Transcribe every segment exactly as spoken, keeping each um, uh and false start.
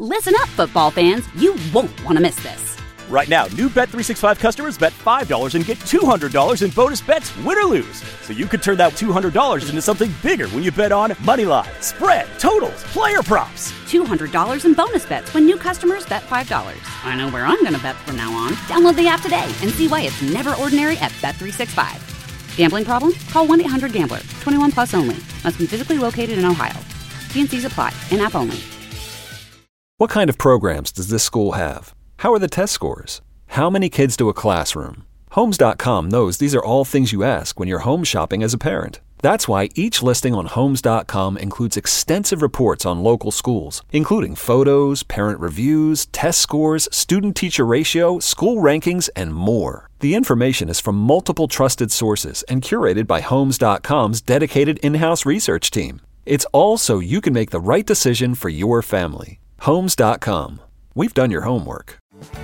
Listen up, football fans. You won't want to miss this. Right now, new Bet three sixty-five customers bet five dollars and get two hundred dollars in bonus bets, win or lose. So you could turn that two hundred dollars into something bigger when you bet on money line, spread, totals, player props. two hundred dollars in bonus bets when new customers bet five dollars. I know where I'm going to bet from now on. Download the app today and see why it's never ordinary at Bet three sixty-five. Gambling problem? Call one eight hundred gambler. twenty-one plus only. Must be physically located in Ohio. T and C's apply. In-app only. What kind of programs does this school have? How are the test scores? How many kids do a classroom? Homes dot com knows these are all things you ask when you're home shopping as a parent. That's why each listing on Homes dot com includes extensive reports on local schools, including photos, parent reviews, test scores, student-teacher ratio, school rankings, and more. The information is from multiple trusted sources and curated by Homes dot com's dedicated in-house research team. It's all so you can make the right decision for your family. Homes dot com. We've done your homework.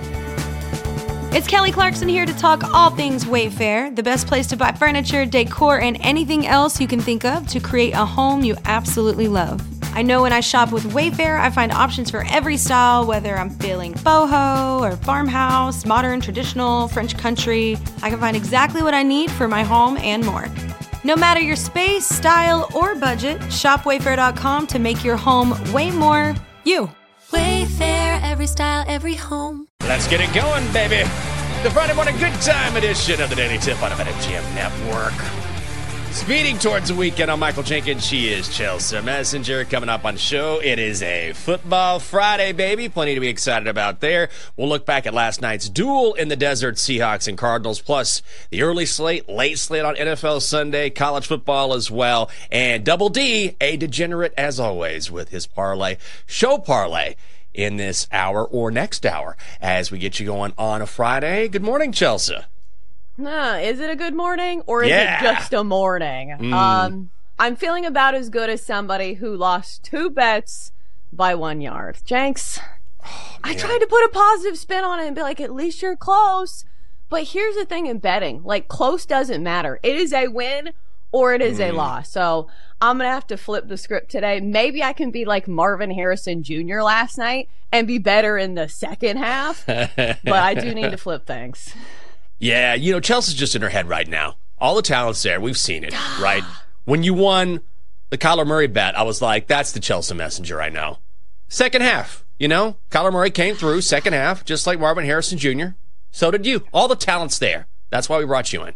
It's Kelly Clarkson here to talk all things Wayfair, the best place to buy furniture, decor, and anything else you can think of to create a home you absolutely love. I know when I shop with Wayfair, I find options for every style, whether I'm feeling boho or farmhouse, modern, traditional, French country. I can find exactly what I need for my home and more. No matter your space, style, or budget, shop wayfair dot com to make your home way more you. Wayfair, every style, every home. Let's get it going, baby. The Friday morning good time edition of the Daily Tip on the BetMGM Network. Speeding towards the weekend, I'm Michael Jenkins. She is Chelsea Messenger. Coming up on the show, it is a Football Friday, baby. Plenty to be excited about there. We'll look back at last night's duel in the desert, Seahawks and Cardinals, plus the early slate, late slate on N F L Sunday, college football as well, and Double D, a degenerate as always, with his parlay, show parlay in this hour or next hour as we get you going on a Friday. Good morning, Chelsea. Uh, is it a good morning or is yeah. it just a morning? Mm. Um, I'm feeling about as good as somebody who lost two bets by one yard. Jenks, oh, I tried to put a positive spin on it and be like, at least you're close. But here's the thing in betting, like close doesn't matter. It is a win or it is mm. a loss. So I'm going to have to flip the script today. Maybe I can be like Marvin Harrison Junior last night and be better in the second half. But I do need to flip things. Yeah, you know, Chelsea's just in her head right now. All the talent's there. We've seen it, right? When you won the Kyler Murray bet, I was like, that's the Chelsea Messenger right now. Second half, you know? Kyler Murray came through, second half, just like Marvin Harrison Junior So did you. All the talent's there. That's why we brought you in.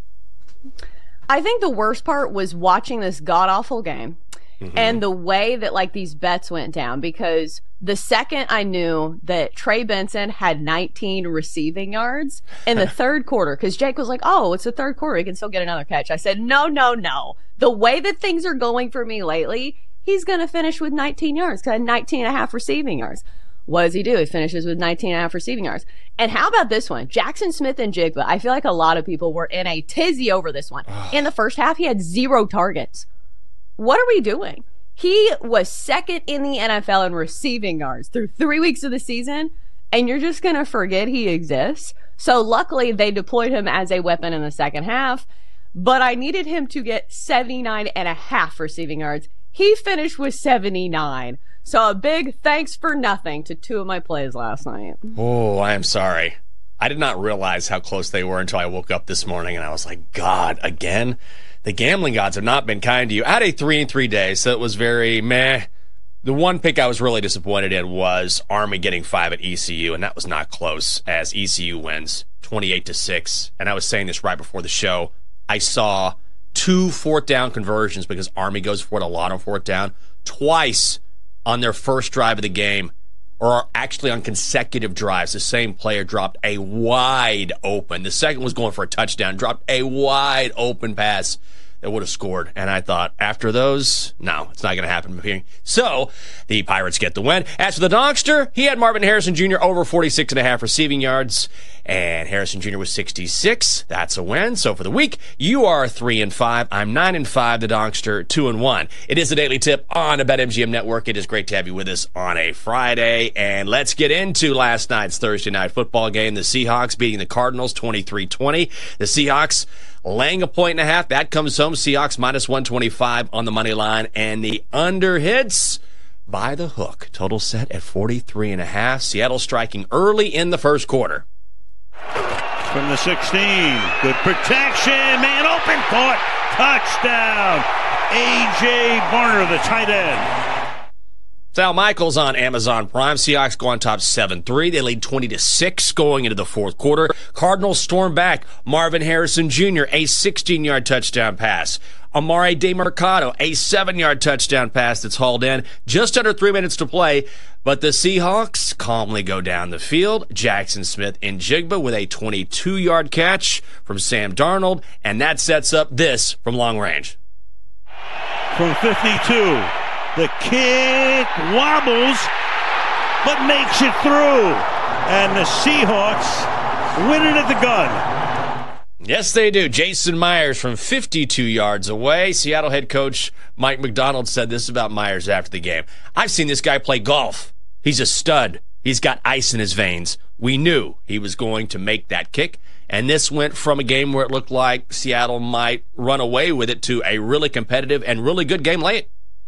I think the worst part was watching this god-awful game mm-hmm. and the way that, like, these bets went down, because the second I knew that Trey Benson had nineteen receiving yards in the third quarter, because Jake was like, oh, it's the third quarter, he can still get another catch. I said, no, no, no. The way that things are going for me lately, he's going to finish with nineteen yards, because I had nineteen and a half receiving yards. What does he do? He finishes with nineteen and a half receiving yards. And how about this one? Jackson Smith and Jigba. I feel like a lot of people were in a tizzy over this one. In the first half, he had zero targets. What are we doing? He was second in the N F L in receiving yards through three weeks of the season, and you're just going to forget he exists. So luckily, they deployed him as a weapon in the second half, but I needed him to get seventy-nine and a half receiving yards. He finished with seventy-nine. So a big thanks for nothing to two of my plays last night. Oh, I am sorry. I did not realize how close they were until I woke up this morning, and I was like, God, again? The gambling gods have not been kind to you. I had a three and three day, so it was very meh. The one pick I was really disappointed in was Army getting five at E C U, and that was not close, as E C U wins twenty-eight to six. And I was saying this right before the show. I saw two fourth down conversions because Army goes for it a lot on fourth down, twice on their first drive of the game, or actually on consecutive drives. The same player dropped a wide open. The second was going for a touchdown, dropped a wide open pass that would have scored. And I thought, after those, no, it's not going to happen. So the Pirates get the win. As for the Dogster, he had Marvin Harrison Junior over forty-six and a half receiving yards, and Harrison Junior was sixty-six. That's a win. So for the week, you are three and five. I'm nine and five. The Dogster two and one. It is the Daily Tip on the BetMGM Network. It is great to have you with us on a Friday. And let's get into last night's Thursday night football game. The Seahawks beating the Cardinals twenty-three twenty. The Seahawks laying a point and a half. That comes home. Seahawks minus one twenty-five on the money line. And the under hits. by the hook. Total set at forty-three and a half. Seattle striking early in the first quarter. From the sixteen. Good protection. Man open. Caught. Touchdown. A J. Barner, the tight end. Sal Michaels on Amazon Prime. Seahawks go on top seven three. They lead twenty to six going into the fourth quarter. Cardinals storm back. Marvin Harrison Junior, a sixteen-yard touchdown pass. Amare DeMercado, a seven-yard touchdown pass that's hauled in. Just under three minutes to play. But the Seahawks calmly go down the field. Jackson Smith-Njigba with a twenty-two-yard catch from Sam Darnold. And that sets up this from long range. From fifty-two. The kick wobbles, but makes it through. And the Seahawks win it at the gun. Yes, they do. Jason Myers from fifty-two yards away. Seattle head coach Mike McDonald said this about Myers after the game. I've seen this guy play golf. He's a stud. He's got ice in his veins. We knew he was going to make that kick. And this went from a game where it looked like Seattle might run away with it to a really competitive and really good game late.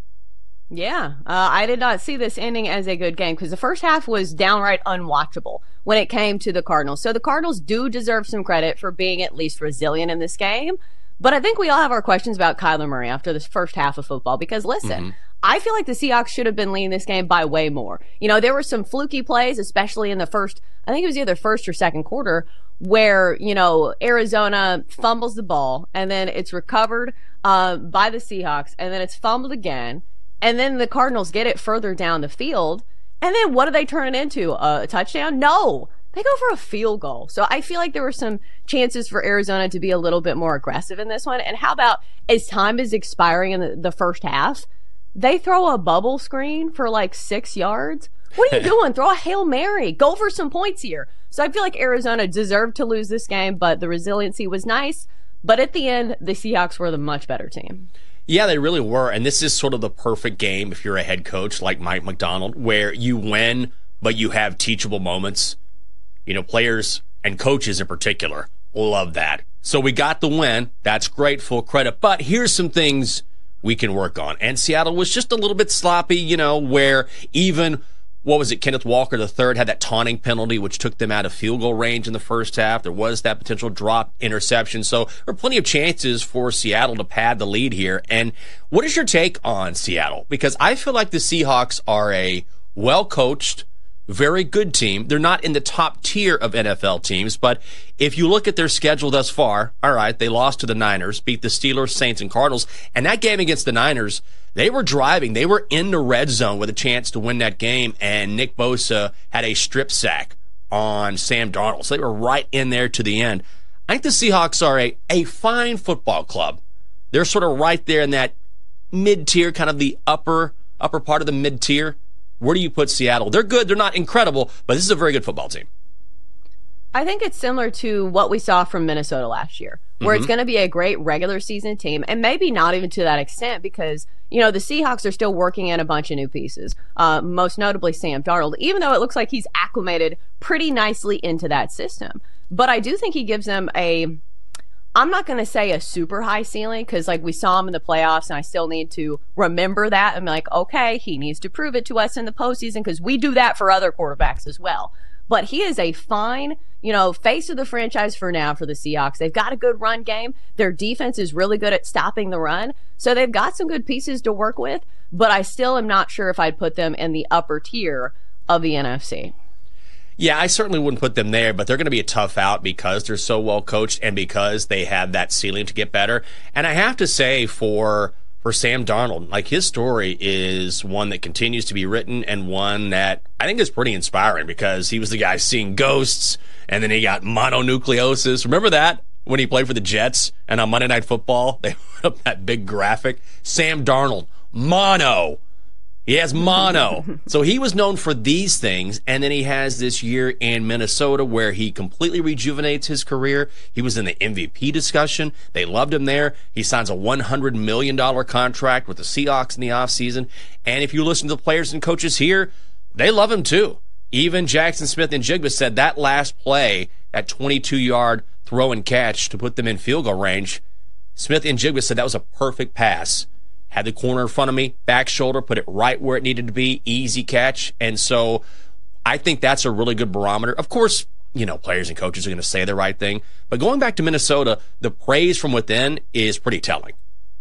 Yeah, uh, I did not see this ending as a good game because the first half was downright unwatchable when it came to the Cardinals. So the Cardinals do deserve some credit for being at least resilient in this game. But I think we all have our questions about Kyler Murray after this first half of football because, listen, mm-hmm. I feel like the Seahawks should have been leading this game by way more. You know, there were some fluky plays, especially in the first, I think it was either first or second quarter, where, you know, Arizona fumbles the ball and then it's recovered uh, by the Seahawks and then it's fumbled again. And then the Cardinals get it further down the field. And then what do they turn it into? A touchdown? No. They go for a field goal. So I feel like there were some chances for Arizona to be a little bit more aggressive in this one. And how about as time is expiring in the, the first half, they throw a bubble screen for like six yards? What are you doing? Throw a Hail Mary. Go for some points here. So I feel like Arizona deserved to lose this game, but the resiliency was nice. But at the end, the Seahawks were the much better team. Yeah, they really were. And this is sort of the perfect game if you're a head coach like Mike McDonald, where you win, but you have teachable moments. You know, players and coaches in particular love that. So we got the win. That's great, full credit. But here's some things we can work on. And Seattle was just a little bit sloppy, you know, where even, what was it, Kenneth Walker the third had that taunting penalty, which took them out of field goal range in the first half. There was that potential drop interception. So there were plenty of chances for Seattle to pad the lead here. And what is your take on Seattle? Because I feel like the Seahawks are a well-coached, very good team. They're not in the top tier of N F L teams, but if you look at their schedule thus far, all right, they lost to the Niners, beat the Steelers, Saints, and Cardinals, and that game against the Niners, they were driving. They were in the red zone with a chance to win that game, and Nick Bosa had a strip sack on Sam Darnold, so they were right in there to the end. I think the Seahawks are a, a fine football club. They're sort of right there in that mid-tier, kind of the upper upper part of the mid-tier. Where do you put Seattle? They're good. They're not incredible, but this is a very good football team. I think it's similar to what we saw from Minnesota last year, where mm-hmm. it's going to be a great regular season team, and maybe not even to that extent because, you know, the Seahawks are still working in a bunch of new pieces, uh, most notably Sam Darnold, even though it looks like he's acclimated pretty nicely into that system. But I do think he gives them a, I'm not going to say a super high ceiling because, like, we saw him in the playoffs, and I still need to remember that and be like, okay, he needs to prove it to us in the postseason because we do that for other quarterbacks as well. But he is a fine, you know, face of the franchise for now for the Seahawks. They've got a good run game. Their defense is really good at stopping the run. So they've got some good pieces to work with, but I still am not sure if I'd put them in the upper tier of the N F C. Yeah, I certainly wouldn't put them there, but they're going to be a tough out because they're so well coached and because they have that ceiling to get better. And I have to say for for Sam Darnold, like, his story is one that continues to be written and one that I think is pretty inspiring because he was the guy seeing ghosts and then he got mononucleosis. Remember that when he played for the Jets and on Monday Night Football they put up that big graphic? Sam Darnold, mono. He has mono. So he was known for these things, and then he has this year in Minnesota where he completely rejuvenates his career. He was in the M V P discussion. They loved him there. He signs a one hundred million dollars contract with the Seahawks in the offseason. And if you listen to the players and coaches here, they love him too. Even Jackson Smith-Njigba said that last play, that twenty-two-yard throw and catch to put them in field goal range, Smith-Njigba said that was a perfect pass. had the corner in front of me, back shoulder, put it right where it needed to be, easy catch. And so I think that's a really good barometer. Of course, you know, players and coaches are going to say the right thing. But going back to Minnesota, the praise from within is pretty telling.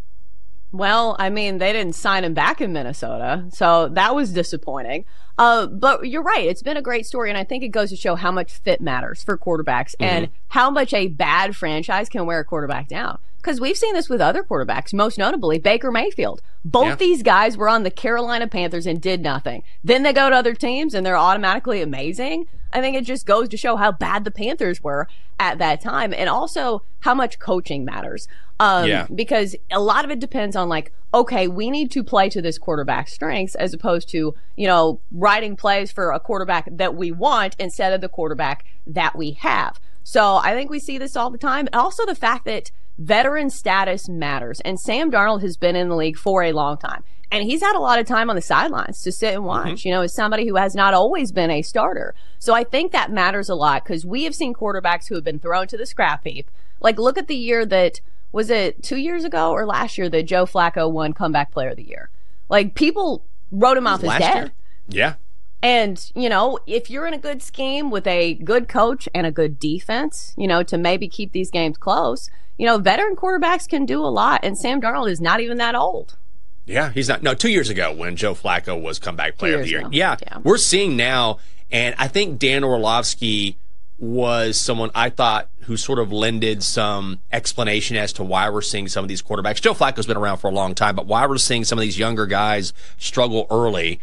Well, I mean, they didn't sign him back in Minnesota, so that was disappointing. Uh, but you're right. It's been a great story, and I think it goes to show how much fit matters for quarterbacks mm-hmm. and how much a bad franchise can wear a quarterback down. Because we've seen this with other quarterbacks, most notably Baker Mayfield. Both yeah. these guys were on the Carolina Panthers and did nothing. Then they go to other teams, and they're automatically amazing. I think it just goes to show how bad the Panthers were at that time, and also how much coaching matters. Um, yeah. Because a lot of it depends on, like, okay, we need to play to this quarterback's strengths as opposed to, you know, writing plays for a quarterback that we want instead of the quarterback that we have. So I think we see this all the time. And also the fact that veteran status matters. And Sam Darnold has been in the league for a long time. And he's had a lot of time on the sidelines to sit and watch, mm-hmm. you know, as somebody who has not always been a starter. So I think that matters a lot because we have seen quarterbacks who have been thrown to the scrap heap. Like, look at the year that, was it two years ago or last year that Joe Flacco won Comeback Player of the Year? Like, people wrote him off as dead. Year? Yeah. And, you know, if you're in a good scheme with a good coach and a good defense, you know, to maybe keep these games close, you know, veteran quarterbacks can do a lot. And Sam Darnold is not even that old. Yeah, he's not. No, two years ago when Joe Flacco was Comeback Player of the Year. Yeah, yeah, we're seeing now, and I think Dan Orlovsky was someone I thought who sort of lended some explanation as to why we're seeing some of these quarterbacks. Joe Flacco's been around for a long time, but why we're seeing some of these younger guys struggle early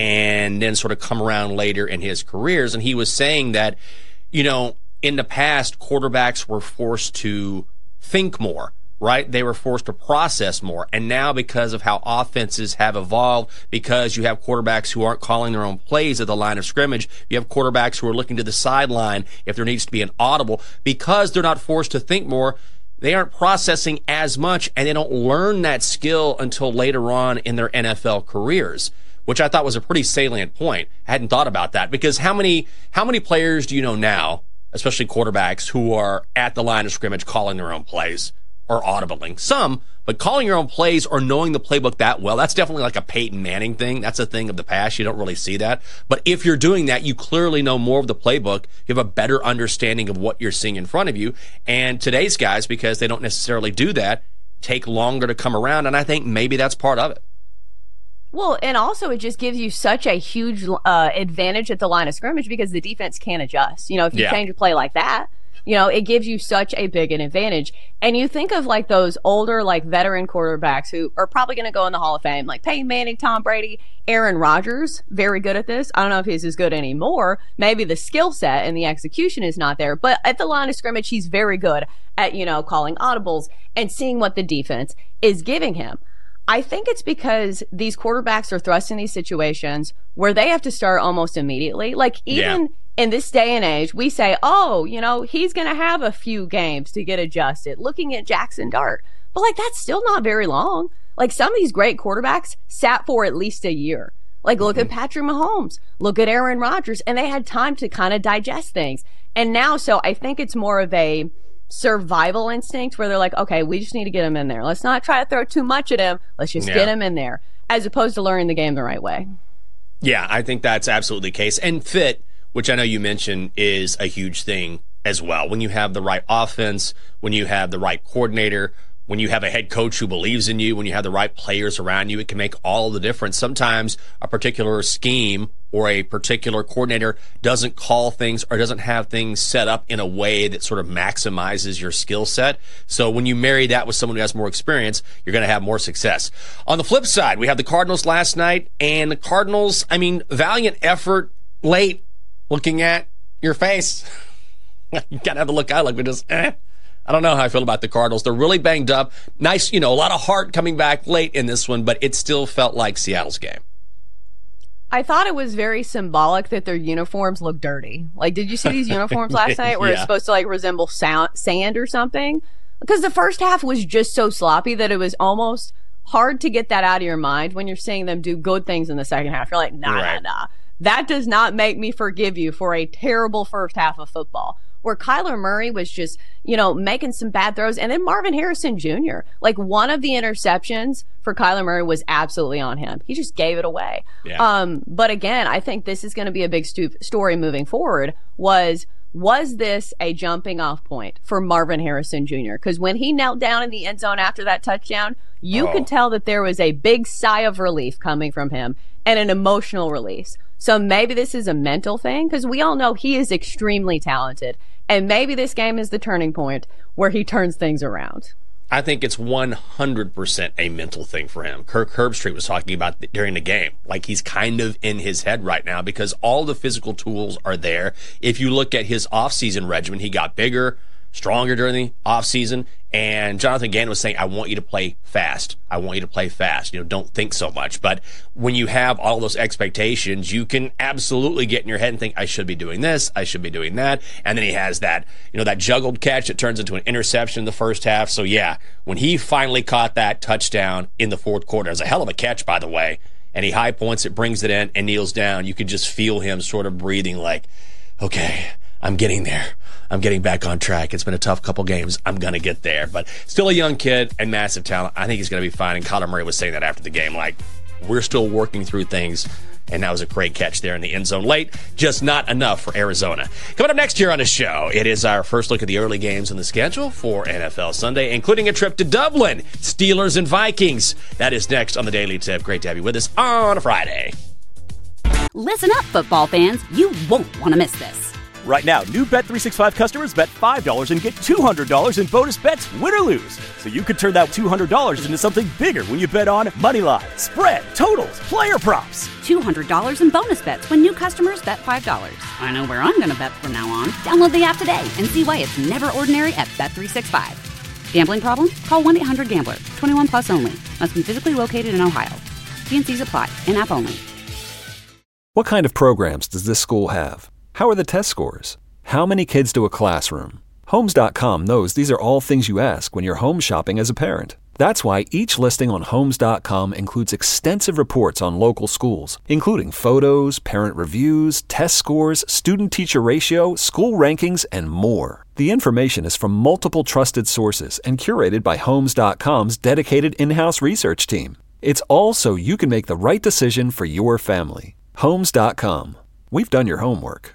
and then sort of come around later in his careers. And he was saying that, you know, in the past, quarterbacks were forced to think more. Right? They were forced to process more. And now because of how offenses have evolved, because you have quarterbacks who aren't calling their own plays at the line of scrimmage, you have quarterbacks who are looking to the sideline if there needs to be an audible, because they're not forced to think more, they aren't processing as much, and they don't learn that skill until later on in their N F L careers, which I thought was a pretty salient point. I hadn't thought about that, because how many how many players do you know now, especially quarterbacks, who are at the line of scrimmage calling their own plays? Or audibling. Some, but calling your own plays or knowing the playbook that well, that's definitely like a Peyton Manning thing. That's a thing of the past. You don't really see that. But if you're doing that, you clearly know more of the playbook. You have a better understanding of what you're seeing in front of you. And today's guys, because they don't necessarily do that, take longer to come around. And I think maybe that's part of it. Well, and also it just gives you such a huge uh, advantage at the line of scrimmage because the defense can't adjust. You know, if you yeah. change a play like that, you know, it gives you such a big an advantage. And you think of like those older, like veteran quarterbacks who are probably going to go in the Hall of Fame, like Peyton Manning, Tom Brady, Aaron Rodgers, very good at this. I don't know if he's as good anymore. Maybe the skill set and the execution is not there, but at the line of scrimmage, he's very good at, you know, calling audibles and seeing what the defense is giving him. I think it's because these quarterbacks are thrust in these situations where they have to start almost immediately. Like even yeah. in this day and age, we say, oh, you know, he's going to have a few games to get adjusted, looking at Jackson Dart. But, like, that's still not very long. Like, some of these great quarterbacks sat for at least a year. Like, look mm-hmm. at Patrick Mahomes. Look at Aaron Rodgers. And they had time to kind of digest things. And now, so I think it's more of a survival instinct where they're like, okay, we just need to get him in there. Let's not try to throw too much at him. Let's just yeah. get him in there, as opposed to learning the game the right way. Yeah, I think that's absolutely the case. And fit, which I know you mentioned, is a huge thing as well. When you have the right offense, when you have the right coordinator, when you have a head coach who believes in you, when you have the right players around you, it can make all the difference. Sometimes a particular scheme or a particular coordinator doesn't call things or doesn't have things set up in a way that sort of maximizes your skill set. So when you marry that with someone who has more experience, you're going to have more success. On the flip side, we have the Cardinals last night, and the Cardinals, I mean, valiant effort late. Looking at your face, you kind of have to look out like we just, eh. I don't know how I feel about the Cardinals. They're really banged up. Nice, you know, a lot of heart coming back late in this one, but it still felt like Seattle's game. I thought it was very symbolic that their uniforms look dirty. Like, did you see these uniforms last night where yeah. it's supposed to, like, resemble sound, sand or something? Because the first half was just so sloppy that it was almost hard to get that out of your mind when you're seeing them do good things in the second half. You're like, nah, right. nah, nah. That does not make me forgive you for a terrible first half of football. where Kyler Murray was just, you know, making some bad throws. And then Marvin Harrison Junior Like, one of the interceptions for Kyler Murray was absolutely on him. He just gave it away. Yeah. Um, but again, I think this is going to be a big stu- story moving forward was, was this a jumping off point for Marvin Harrison Junior? Because when he knelt down in the end zone after that touchdown, you oh. could tell that there was a big sigh of relief coming from him and an emotional release. So maybe this is a mental thing, because we all know he is extremely talented. And maybe this game is the turning point where he turns things around. I think it's one hundred percent a mental thing for him. Kirk Herbstreit was talking about th- during the game. Like, he's kind of in his head right now because all the physical tools are there. If you look at his offseason regimen, he got bigger, stronger during the offseason. And Jonathan Gannon was saying, I want you to play fast. I want you to play fast. You know, don't think so much. But when you have all those expectations, you can absolutely get in your head and think, I should be doing this. I should be doing that. And then he has that, you know, that juggled catch that turns into an interception in the first half. So yeah, when he finally caught that touchdown in the fourth quarter, it was a hell of a catch, by the way. And he high points it, brings it in, and kneels down. You could just feel him sort of breathing like, okay, I'm getting there. I'm getting back on track. It's been a tough couple games. I'm going to get there. But still a young kid and massive talent. I think he's going to be fine. And Kyler Murray was saying that after the game, like, we're still working through things. And that was a great catch there in the end zone late. Just not enough for Arizona. Coming up next year on the show, it is our first look at the early games on the schedule for N F L Sunday, including a trip to Dublin. Steelers and Vikings. That is next on the Daily Tip. Great to have you with us on a Friday. Listen up, football fans. You won't want to miss this. Right now, new Bet three sixty-five customers bet five dollars and get two hundred dollars in bonus bets, win or lose. So you could turn that two hundred dollars into something bigger when you bet on moneyline, spread, totals, player props. two hundred dollars in bonus bets when new customers bet five dollars. I know where I'm going to bet from now on. Download the app today and see why it's never ordinary at Bet three sixty-five. Gambling problem? Call one eight hundred gambler. twenty-one plus only. Must be physically located in Ohio. T and C's apply. In-app only. What kind of programs does this school have? How are the test scores? How many kids do a classroom? Homes dot com knows these are all things you ask when you're home shopping as a parent. That's why each listing on Homes dot com includes extensive reports on local schools, including photos, parent reviews, test scores, student-teacher ratio, school rankings, and more. The information is from multiple trusted sources and curated by Homes dot com's dedicated in-house research team. It's all so you can make the right decision for your family. Homes dot com. We've done your homework.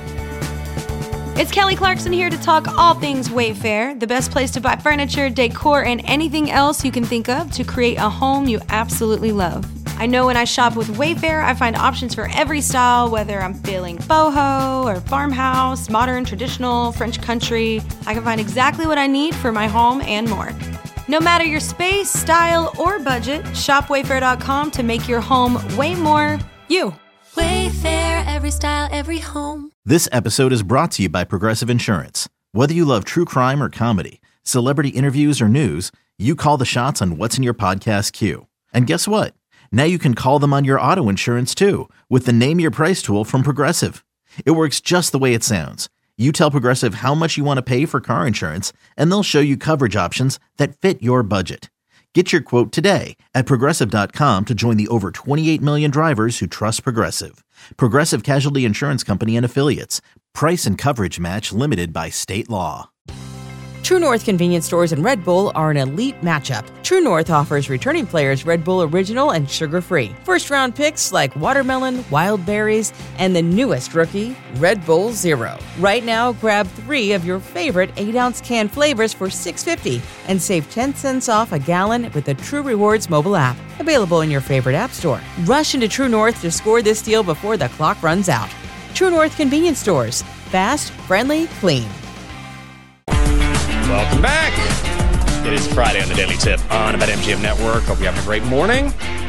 It's Kelly Clarkson here to talk all things Wayfair, the best place to buy furniture, decor, and anything else you can think of to create a home you absolutely love. I know when I shop with Wayfair, I find options for every style, whether I'm feeling boho or farmhouse, modern, traditional, French country. I can find exactly what I need for my home and more. No matter your space, style, or budget, shop wayfair dot com to make your home way more you. Wayfair, every style, every home. This episode is brought to you by Progressive Insurance. Whether you love true crime or comedy, celebrity interviews or news, you call the shots on what's in your podcast queue. And guess what? Now you can call them on your auto insurance too with the Name Your Price tool from Progressive. It works just the way it sounds. You tell Progressive how much you want to pay for car insurance, and they'll show you coverage options that fit your budget. Get your quote today at Progressive dot com to join the over twenty-eight million drivers who trust Progressive. Progressive Casualty Insurance Company and Affiliates. Price and coverage match limited by state law. True North convenience stores and Red Bull are an elite matchup. True North offers returning players Red Bull Original and sugar-free. First-round picks like watermelon, wild berries, and the newest rookie, Red Bull Zero. Right now, grab three of your favorite eight-ounce can flavors for six dollars and fifty cents and save ten cents off a gallon with the True Rewards mobile app. Available in your favorite app store. Rush into True North to score this deal before the clock runs out. True North convenience stores. Fast, friendly, clean. Welcome back. It is Friday on the Daily Tip on BetMGM Network. Hope you're having a great morning.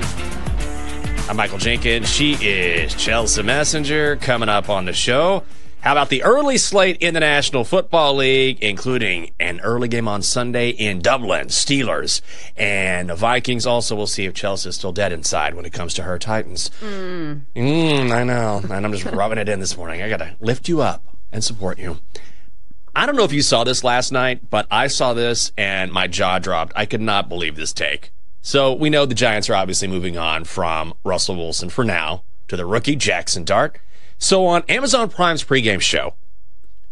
I'm Michael Jenkins. She is Chelsea Messenger. Coming up on the show, how about the early slate in the National Football League, including an early game on Sunday in Dublin, Steelers and the Vikings. Also, we'll see if Chelsea is still dead inside when it comes to her Titans. Mm. Mm, I know. And I'm just rubbing it in this morning. I got to lift you up and support you. I don't know if you saw this last night, but I saw this and my jaw dropped. I could not believe this take. So we know the Giants are obviously moving on from Russell Wilson for now to the rookie Jackson Dart. So on Amazon Prime's pregame show,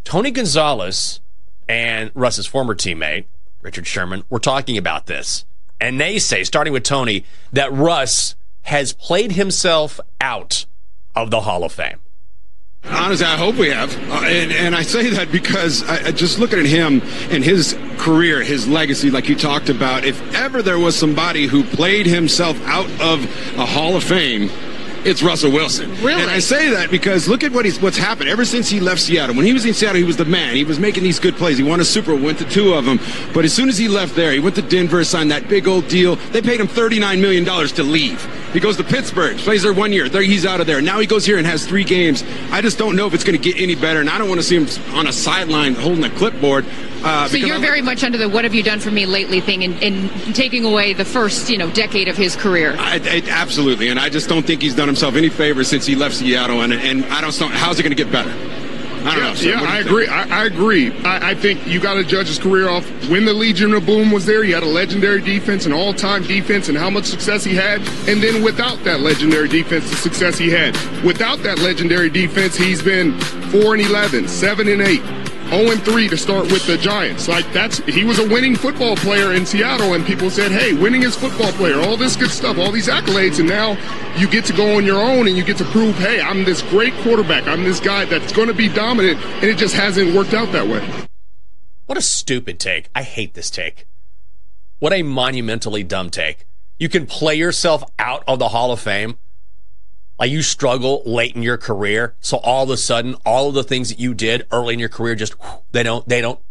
Tony Gonzalez and Russ's former teammate, Richard Sherman, were talking about this. And they say, starting with Tony, that Russ has played himself out of the Hall of Fame. Honestly, I hope we have. Uh, and, and I say that because I, I just looking at him and his career, his legacy, like you talked about, if ever there was somebody who played himself out of a Hall of Fame, it's Russell Wilson. Really? And I say that because look at what he's what's happened ever since he left Seattle. When he was in Seattle, he was the man. He was making these good plays. He won a Super Bowl, went to two of them. But as soon as he left there, he went to Denver, signed that big old deal. They paid him thirty-nine million dollars to leave. He goes to Pittsburgh, plays there one year. There, he's out of there. Now he goes here and has three games. I just don't know if it's going to get any better, and I don't want to see him on a sideline holding a clipboard. Uh, so you're very much under the "what have you done for me lately" thing, and, and taking away the first, you know, decade of his career. I, I, absolutely, and I just don't think he's done himself any favors since he left Seattle. And and I don't. How's it going to get better? I don't yeah, know. So yeah, I agree. I, I agree. I, I think you got to judge his career off when the Legion of Boom was there. He had a legendary defense, an all-time defense, and how much success he had. And then without that legendary defense, the success he had. Without that legendary defense, he's been four and eleven, seven and eight. oh and three to start with the Giants. Like that's he was a winning football player in Seattle, and people said, hey, winning is football player, all this good stuff, all these accolades, and now you get to go on your own and you get to prove, hey, I'm this great quarterback. I'm this guy that's going to be dominant, and it just hasn't worked out that way. What a stupid take. I hate this take. What a monumentally dumb take. You can play yourself out of the Hall of Fame. Like you struggle late in your career, so all of a sudden, all of the things that you did early in your career just they don't they don't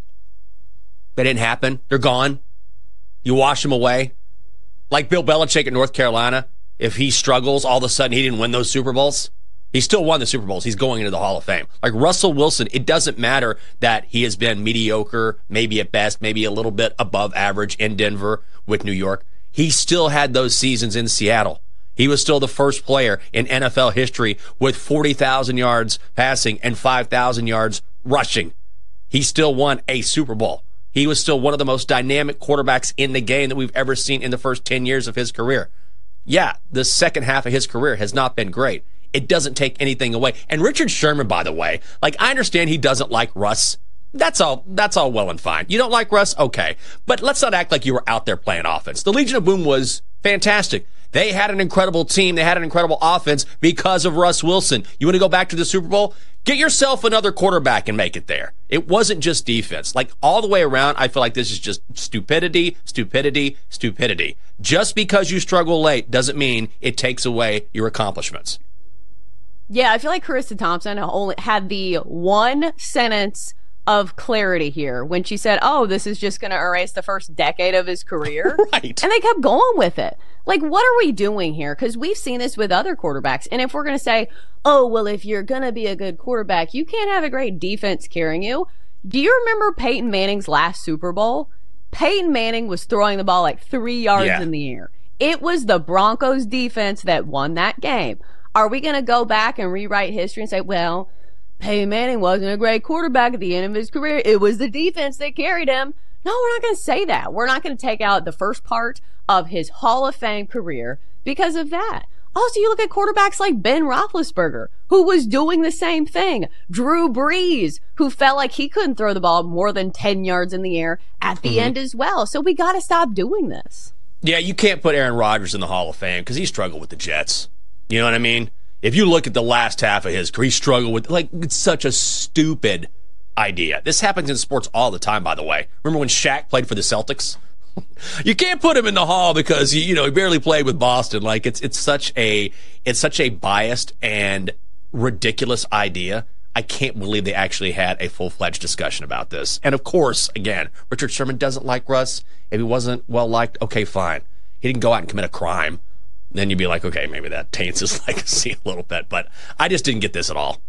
they didn't happen. They're gone. You wash them away. Like Bill Belichick at North Carolina, if he struggles, all of a sudden he didn't win those Super Bowls. He still won the Super Bowls. He's going into the Hall of Fame. Like Russell Wilson, it doesn't matter that he has been mediocre, maybe at best, maybe a little bit above average in Denver with New York. He still had those seasons in Seattle. He was still the first player in N F L history with forty thousand yards passing and five thousand yards rushing. He still won a Super Bowl. He was still one of the most dynamic quarterbacks in the game that we've ever seen in the first ten years of his career. Yeah, the second half of his career has not been great. It doesn't take anything away. And Richard Sherman, by the way, like I understand he doesn't like Russ. That's all, that's all well and fine. You don't like Russ? Okay. But let's not act like you were out there playing offense. The Legion of Boom was fantastic. They had an incredible team. They had an incredible offense because of Russ Wilson. You want to go back to the Super Bowl? Get yourself another quarterback and make it there. It wasn't just defense. Like all the way around, I feel like this is just stupidity, stupidity, stupidity. Just because you struggle late doesn't mean it takes away your accomplishments. Yeah, I feel like Carissa Thompson only had the one sentence of clarity here when she said, oh, this is just going to erase the first decade of his career. Right. And they kept going with it. Like, what are we doing here? Because we've seen this with other quarterbacks. And if we're going to say, oh, well, if you're going to be a good quarterback, you can't have a great defense carrying you. Do you remember Peyton Manning's last Super Bowl? Peyton Manning was throwing the ball like three yards yeah. in the air. It was the Broncos defense that won that game. Are we going to go back and rewrite history and say, well, Peyton Manning wasn't a great quarterback at the end of his career. It was the defense that carried him. No, we're not going to say that. We're not going to take out the first part of his Hall of Fame career because of that. Also, you look at quarterbacks like Ben Roethlisberger, who was doing the same thing. Drew Brees, who felt like he couldn't throw the ball more than ten yards in the air at the mm-hmm. end as well. So we got to stop doing this. Yeah, you can't put Aaron Rodgers in the Hall of Fame because he struggled with the Jets. You know what I mean? If you look at the last half of his career, he struggled with, like, it's such a stupid idea. This happens in sports all the time, by the way. Remember when Shaq played for the Celtics? You can't put him in the Hall because he, you know, he barely played with Boston. Like, it's it's such a it's such a biased and ridiculous idea. I can't believe they actually had a full-fledged discussion about this. And of course, again, Richard Sherman doesn't like Russ. If he wasn't well liked, okay, fine. He didn't go out and commit a crime. Then you'd be like, okay, maybe that taints his legacy a little bit. But I just didn't get this at all.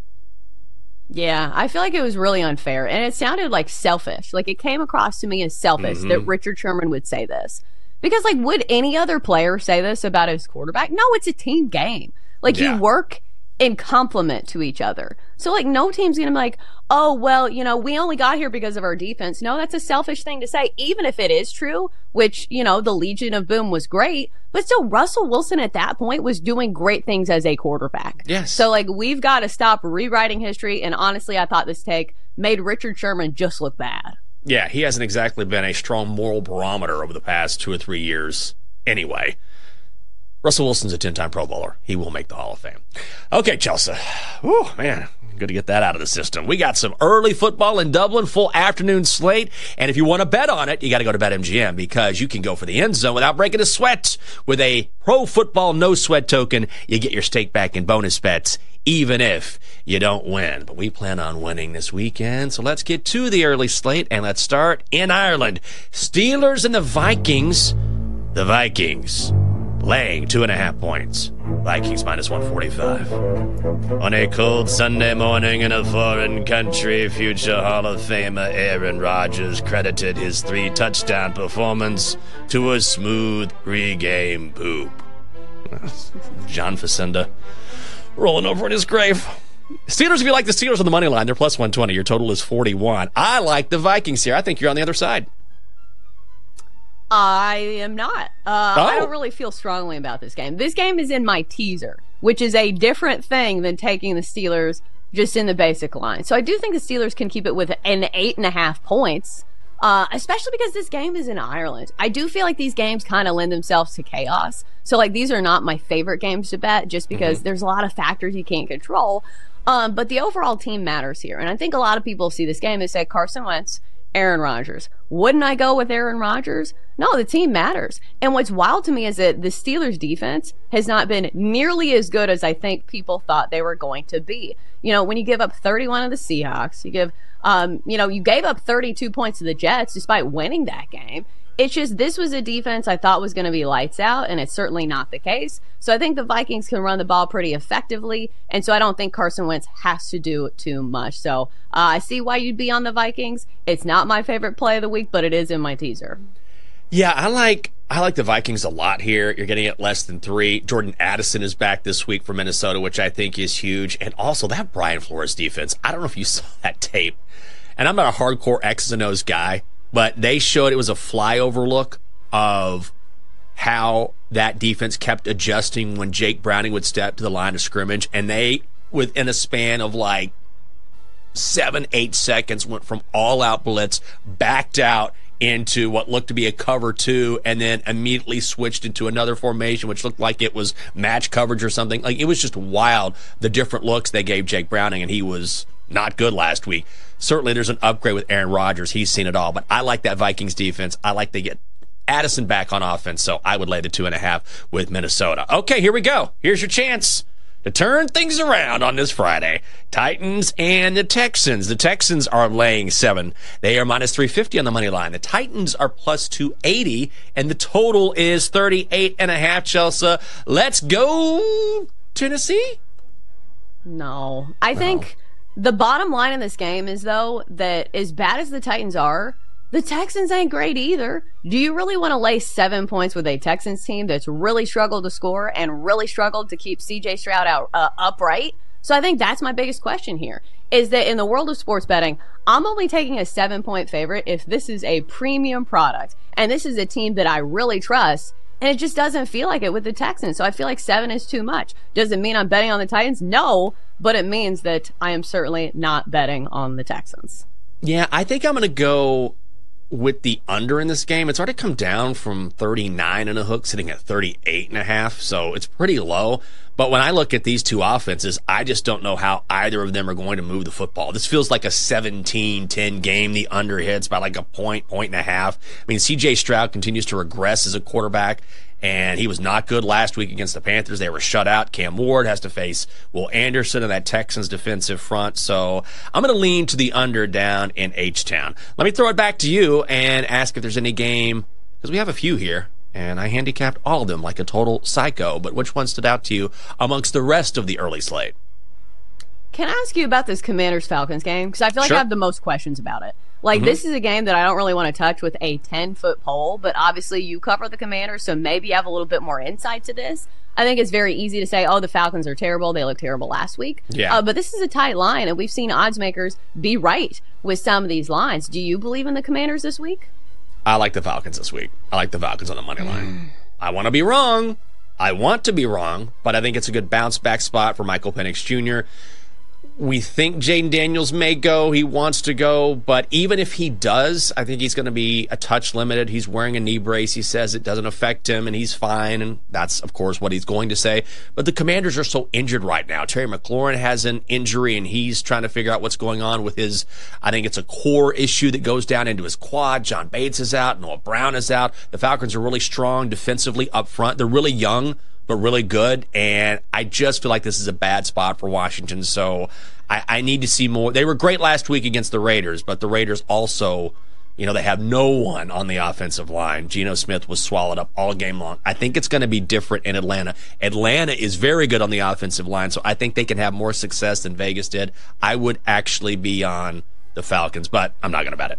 Yeah, I feel like it was really unfair. And it sounded like selfish. Like it came across to me as selfish mm-hmm. that Richard Sherman would say this. Because, like, would any other player say this about his quarterback? No, it's a team game. Like, yeah. you work in complement to each other. So, like, no team's going to be like, oh, well, you know, we only got here because of our defense. No, that's a selfish thing to say, even if it is true, which, you know, the Legion of Boom was great. But still, Russell Wilson at that point was doing great things as a quarterback. Yes. So, like, we've got to stop rewriting history. And honestly, I thought this take made Richard Sherman just look bad. Yeah, he hasn't exactly been a strong moral barometer over the past two or three years anyway. Russell Wilson's a ten-time Pro Bowler. He will make the Hall of Fame. Okay, Chelsea. Whew, man, good to get that out of the system. We got some early football in Dublin, full afternoon slate. And if you want to bet on it, you got to go to BetMGM because you can go for the end zone without breaking a sweat. With a Pro Football No Sweat token, you get your stake back in bonus bets, even if you don't win. But we plan on winning this weekend. So let's get to the early slate, and let's start in Ireland. Steelers and the Vikings. The Vikings laying two and a half points. Vikings minus one forty-five. On a cold Sunday morning in a foreign country, future Hall of Famer Aaron Rodgers credited his three-touchdown performance to a smooth pregame poop. John Facenda rolling over in his grave. Steelers, if you like the Steelers on the money line, they're plus one twenty. Your total is forty-one. I like the Vikings here. I think you're on the other side. I am not. Uh, oh. I don't really feel strongly about this game. This game is in my teaser, which is a different thing than taking the Steelers just in the basic line. So I do think the Steelers can keep it with an eight and a half points, uh, especially because this game is in Ireland. I do feel like these games kind of lend themselves to chaos. So, like, these are not my favorite games to bet just because mm-hmm. there's a lot of factors you can't control. Um, but the overall team matters here. And I think a lot of people see this game and say Carson Wentz, Aaron Rodgers. Wouldn't I go with Aaron Rodgers? No, the team matters. And what's wild to me is that the Steelers defense has not been nearly as good as I think people thought they were going to be. You know, when you give up thirty-one of the Seahawks, you give, um, you know, you gave up thirty-two points to the Jets despite winning that game. It's just, this was a defense I thought was going to be lights out, and it's certainly not the case. So I think the Vikings can run the ball pretty effectively, and so I don't think Carson Wentz has to do too much. So uh, I see why you'd be on the Vikings. It's not my favorite play of the week, but it is in my teaser. Yeah, I like I like the Vikings a lot here. You're getting it less than three. Jordan Addison is back this week for Minnesota, which I think is huge. And also that Brian Flores defense. I don't know if you saw that tape. And I'm not a hardcore X's and O's guy, but they showed it was a flyover look of how that defense kept adjusting when Jake Browning would step to the line of scrimmage. And they, within a span of like seven, eight seconds, went from all-out blitz, backed out into what looked to be a cover two, and then immediately switched into another formation, which looked like it was match coverage or something. Like, it was just wild, the different looks they gave Jake Browning, and he was not good last week. Certainly there's an upgrade with Aaron Rodgers. He's seen it all, but I like that Vikings defense. I like they get Addison back on offense, so I would lay the two and a half with Minnesota. Okay, here we go. Here's your chance to turn things around on this Friday. Titans and the Texans. The Texans are laying seven. They are minus three fifty on the money line. The Titans are plus two eighty, and the total is thirty-eight and a half, Chelsea. Let's go Tennessee? No. I no. think the bottom line in this game is, though, that as bad as the Titans are, the Texans ain't great either. Do you really want to lay seven points with a Texans team that's really struggled to score and really struggled to keep C J Stroud out uh, upright? So I think that's my biggest question here, is that in the world of sports betting, I'm only taking a seven-point favorite if this is a premium product. And this is a team that I really trust, and it just doesn't feel like it with the Texans. So I feel like seven is too much. Does it mean I'm betting on the Titans? No, but it means that I am certainly not betting on the Texans. Yeah, I think I'm going to go with the under in this game. It's already come down from thirty-nine and a hook, sitting at thirty-eight and a half, so it's pretty low. But when I look at these two offenses, I just don't know how either of them are going to move the football. This feels like a seventeen ten game. The under hits by like a point, point and a half. I mean, C J Stroud continues to regress as a quarterback, and he was not good last week against the Panthers. They were shut out. Cam Ward has to face Will Anderson and that Texans defensive front. So I'm going to lean to the under down in H-Town. Let me throw it back to you and ask if there's any game, because we have a few here, and I handicapped all of them like a total psycho, but which one stood out to you amongst the rest of the early slate? Can I ask you about this Commanders-Falcons game? Because I feel like Sure. I have the most questions about it. Like, Mm-hmm. this is a game that I don't really want to touch with a ten-foot pole, but obviously you cover the Commanders, so maybe you have a little bit more insight to this. I think it's very easy to say, oh, the Falcons are terrible. They look terrible last week. Yeah. Uh, but this is a tight line, and we've seen odds makers be right with some of these lines. Do you believe in the Commanders this week? I like the Falcons this week. I like the Falcons on the money line. I want to be wrong. I want to be wrong, but I think it's a good bounce back spot for Michael Penix Junior We think Jaden Daniels may go. He wants to go, but even if he does, I think he's going to be a touch limited. He's wearing a knee brace. He says it doesn't affect him, and he's fine, and that's, of course, what he's going to say. But the Commanders are so injured right now. Terry McLaurin has an injury, and he's trying to figure out what's going on with his, I think it's a core issue that goes down into his quad. John Bates is out. Noah Brown is out. The Falcons are really strong defensively up front. They're really young, but really good, and I just feel like this is a bad spot for Washington, so I, I need to see more. They were great last week against the Raiders, but the Raiders also, you know, they have no one on the offensive line. Geno Smith was swallowed up all game long. I think it's going to be different in Atlanta. Atlanta is very good on the offensive line, so I think they can have more success than Vegas did. I would actually be on the Falcons, but I'm not going to bet it.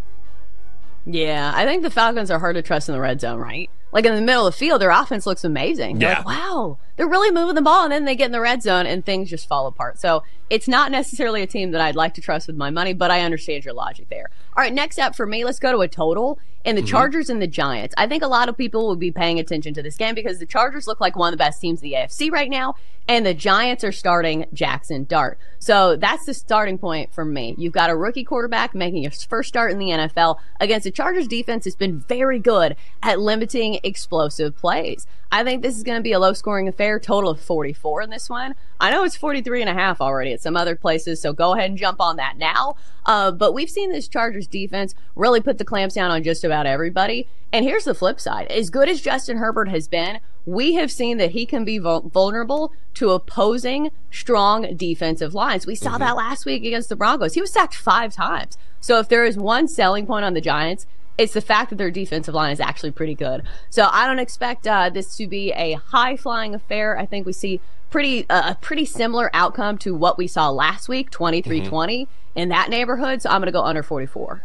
Yeah, I think the Falcons are hard to trust in the red zone, right? Like, in the middle of the field, their offense looks amazing. You're Yeah. like, wow, they're really moving the ball, and then they get in the red zone, and things just fall apart. So it's not necessarily a team that I'd like to trust with my money, but I understand your logic there. All right, next up for me, let's go to a total. And the Mm-hmm. Chargers and the Giants. I think a lot of people will be paying attention to this game because the Chargers look like one of the best teams in the A F C right now, and the Giants are starting Jackson Dart. So that's the starting point for me. You've got a rookie quarterback making his first start in the N F L against the Chargers defense has been very good at limiting explosive plays. I think this is going to be a low-scoring affair, total of forty-four in this one. I know it's forty-three and a half already at some other places, so go ahead and jump on that now. Uh, but we've seen this Chargers defense really put the clamps down on just about everybody. And here's the flip side. As good as Justin Herbert has been, we have seen that he can be vul- vulnerable to opposing strong defensive lines. We saw Mm-hmm. that last week against the Broncos. He was sacked five times. So if there is one selling point on the Giants, it's the fact that their defensive line is actually pretty good. So I don't expect uh, this to be a high-flying affair. I think we see pretty uh, a pretty similar outcome to what we saw last week, twenty-three twenty, mm-hmm. in that neighborhood. So I'm going to go under forty-four.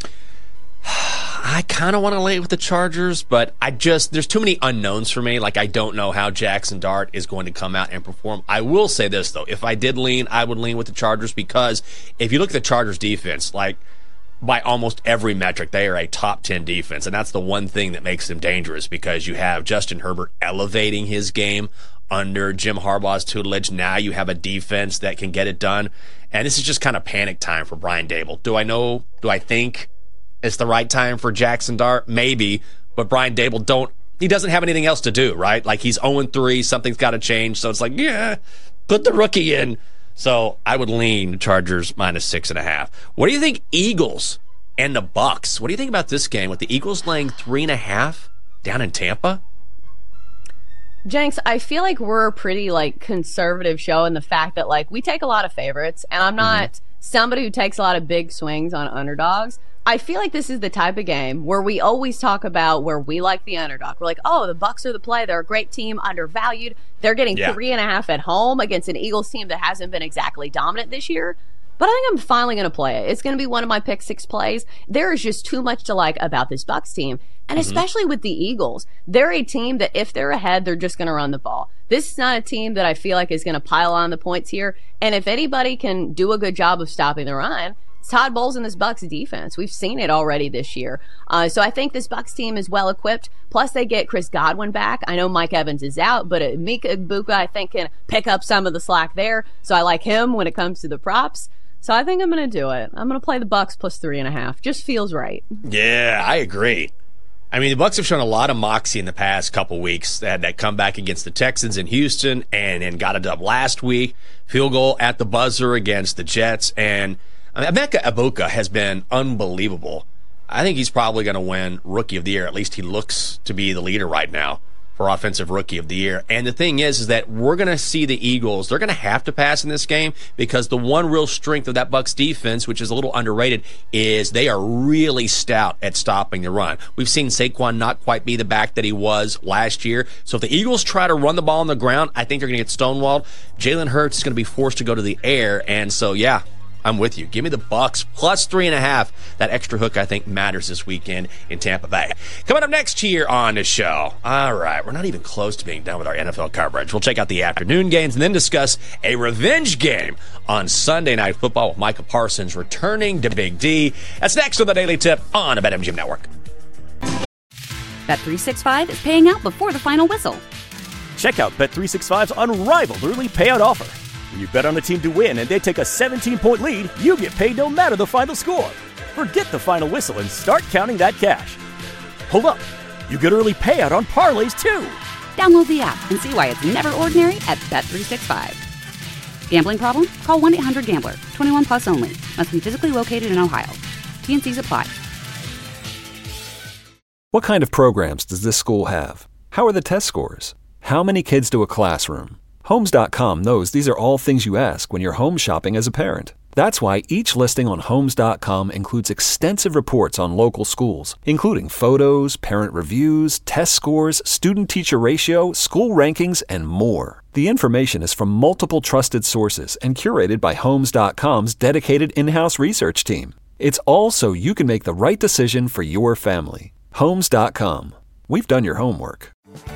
I kind of want to lay with the Chargers, but I just, there's too many unknowns for me. Like, I don't know how Jackson Dart is going to come out and perform. I will say this, though. If I did lean, I would lean with the Chargers because if you look at the Chargers defense, like, by almost every metric, they are a top ten defense, and that's the one thing that makes them dangerous because you have Justin Herbert elevating his game under Jim Harbaugh's tutelage. Now you have a defense that can get it done, and this is just kind of panic time for Brian Daboll. Do I know, do I think it's the right time for Jackson Dart? Maybe, but Brian Daboll don't, he doesn't have anything else to do, right? Like, he's oh and three, something's got to change, so it's like, yeah, put the rookie in. So I would lean Chargers minus six and a half. What do you think Eagles and the Bucks? What do you think about this game with the Eagles laying three and a half down in Tampa? Jenks, I feel like we're a pretty like conservative show in the fact that like we take a lot of favorites, and I'm not mm-hmm. somebody who takes a lot of big swings on underdogs. I feel like this is the type of game where we always talk about where we like the underdog. We're like, oh, the Bucks are the play. They're a great team, undervalued. They're getting yeah. three and a half at home against an Eagles team that hasn't been exactly dominant this year. But I think I'm finally going to play it. It's going to be one of my pick six plays. There is just too much to like about this Bucks team. And mm-hmm. especially with the Eagles, they're a team that if they're ahead, they're just going to run the ball. This is not a team that I feel like is going to pile on the points here. And if anybody can do a good job of stopping the run, it's Todd Bowles and this Bucks defense. We've seen it already this year. Uh, so I think this Bucks team is well equipped. Plus they get Chris Godwin back. I know Mike Evans is out, but uh, Mika Igbukwe I think can pick up some of the slack there. So I like him when it comes to the props. So I think I'm going to do it. I'm going to play the Bucks plus three and a half. Just feels right. Yeah, I agree. I mean, the Bucks have shown a lot of moxie in the past couple weeks. They had that comeback against the Texans in Houston and then got a dub last week. Field goal at the buzzer against the Jets. And I mean, Emeka Egbuka has been unbelievable. I think he's probably going to win Rookie of the Year. At least he looks to be the leader right now for Offensive Rookie of the Year. And the thing is, is that we're going to see the Eagles. They're going to have to pass in this game because the one real strength of that Bucs defense, which is a little underrated, is they are really stout at stopping the run. We've seen Saquon not quite be the back that he was last year. So if the Eagles try to run the ball on the ground, I think they're going to get stonewalled. Jalen Hurts is going to be forced to go to the air. And so, yeah, I'm with you. Give me the Bucks plus three and a half. That extra hook, I think, matters this weekend in Tampa Bay. Coming up next here on the show. All right, we're not even close to being done with our N F L coverage. We'll check out the afternoon games and then discuss a revenge game on Sunday Night Football with Micah Parsons returning to Big D. That's next on the Daily Tip on the BetMGM Network. Bet three sixty-five is paying out before the final whistle. Check out Bet three sixty-five's unrivaled early payout offer. When you bet on a team to win and they take a seventeen-point lead, you get paid no matter the final score. Forget the final whistle and start counting that cash. Hold up. You get early payout on parlays, too. Download the app and see why it's never ordinary at Bet three sixty-five. Gambling problem? Call one eight hundred gambler. twenty-one plus only. Must be physically located in Ohio. T and C's apply. What kind of programs does this school have? How are the test scores? How many kids do a classroom? Homes dot com knows these are all things you ask when you're home shopping as a parent. That's why each listing on Homes dot com includes extensive reports on local schools, including photos, parent reviews, test scores, student-teacher ratio, school rankings, and more. The information is from multiple trusted sources and curated by Homes dot com's dedicated in-house research team. It's all so you can make the right decision for your family. Homes dot com. We've done your homework.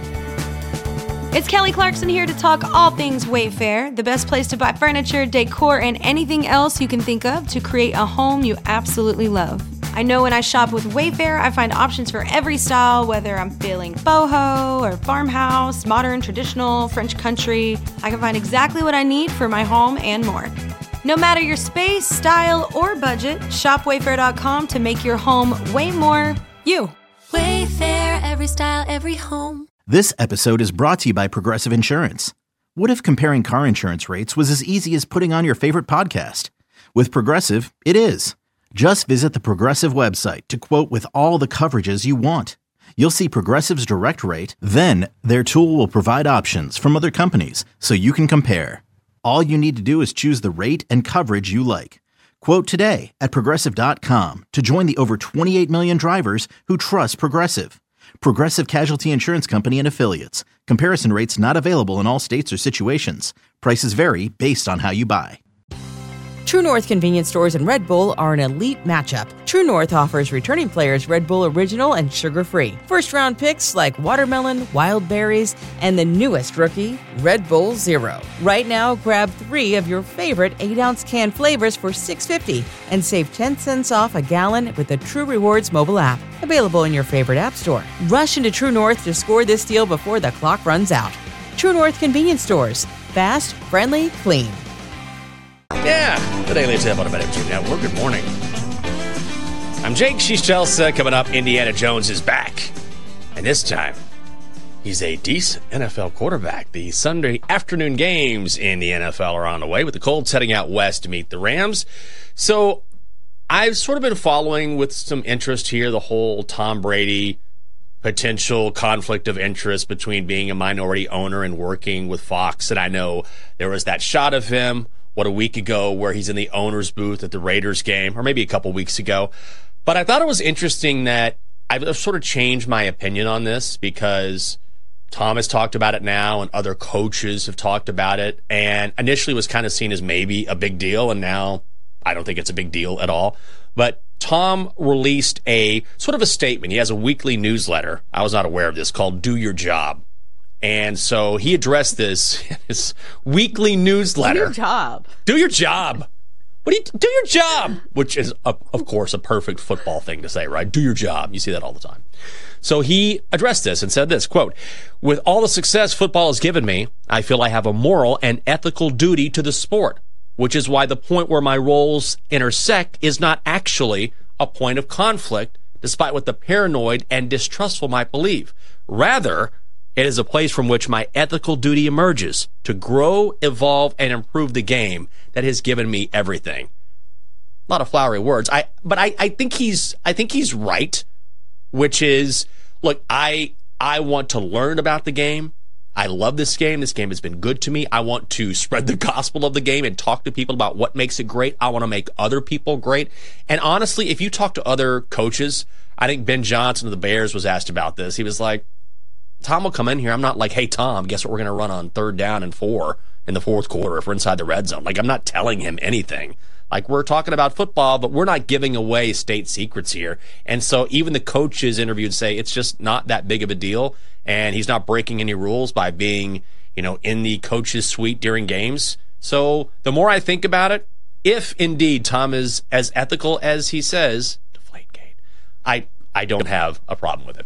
It's Kelly Clarkson here to talk all things Wayfair, the best place to buy furniture, decor, and anything else you can think of to create a home you absolutely love. I know when I shop with Wayfair, I find options for every style, whether I'm feeling boho or farmhouse, modern, traditional, French country. I can find exactly what I need for my home and more. No matter your space, style, or budget, shop wayfair dot com to make your home way more you. Wayfair, every style, every home. This episode is brought to you by Progressive Insurance. What if comparing car insurance rates was as easy as putting on your favorite podcast? With Progressive, it is. Just visit the Progressive website to quote with all the coverages you want. You'll see Progressive's direct rate, then their tool will provide options from other companies so you can compare. All you need to do is choose the rate and coverage you like. Quote today at progressive dot com to join the over twenty-eight million drivers who trust Progressive. Progressive Casualty Insurance Company and Affiliates. Comparison rates not available in all states or situations. Prices vary based on how you buy. True North convenience stores and Red Bull are an elite matchup. True North offers returning players Red Bull Original and sugar-free. First-round picks like watermelon, wild berries, and the newest rookie, Red Bull Zero. Right now, grab three of your favorite eight-ounce can flavors for six dollars and fifty cents and save ten cents off a gallon with the True Rewards mobile app. Available in your favorite app store. Rush into True North to score this deal before the clock runs out. True North convenience stores. Fast, friendly, clean. Yeah, the Daily Tip on the BetMGM Network. Good morning. I'm Jake. She's Chelsea. Coming up, Indiana Jones is back. And this time, he's a decent N F L quarterback. The Sunday afternoon games in the N F L are on the way with the Colts heading out west to meet the Rams. So I've sort of been following with some interest here the whole Tom Brady potential conflict of interest between being a minority owner and working with Fox. And I know there was that shot of him what, a week ago where he's in the owner's booth at the Raiders game, or maybe a couple weeks ago. But I thought it was interesting that I've sort of changed my opinion on this because Tom has talked about it now and other coaches have talked about it, and initially was kind of seen as maybe a big deal, and now I don't think it's a big deal at all. But Tom released a sort of a statement. He has a weekly newsletter. I was not aware of this, called Do Your Job. And so he addressed this in his weekly newsletter. Do your job. Do your job. What do you do your job? Which is, a, of course, a perfect football thing to say, right? Do your job. You see that all the time. So he addressed this and said this, quote, "With all the success football has given me, I feel I have a moral and ethical duty to the sport, which is why the point where my roles intersect is not actually a point of conflict, despite what the paranoid and distrustful might believe. Rather, it is a place from which my ethical duty emerges to grow, evolve, and improve the game that has given me everything." A lot of flowery words. I, but I, I think he's, I think he's right, which is, look, I, I want to learn about the game. I love this game. This game has been good to me. I want to spread the gospel of the game and talk to people about what makes it great. I want to make other people great. And honestly, if you talk to other coaches, I think Ben Johnson of the Bears was asked about this. He was like, Tom will come in here. I'm not like, hey, Tom, guess what we're going to run on third down and four in the fourth quarter if we're inside the red zone. Like, I'm not telling him anything. Like, we're talking about football, but we're not giving away state secrets here. And so even the coaches interviewed say it's just not that big of a deal, and he's not breaking any rules by being, you know, in the coach's suite during games. So the more I think about it, if indeed Tom is as ethical as he says, Deflategate, I, I don't have a problem with it.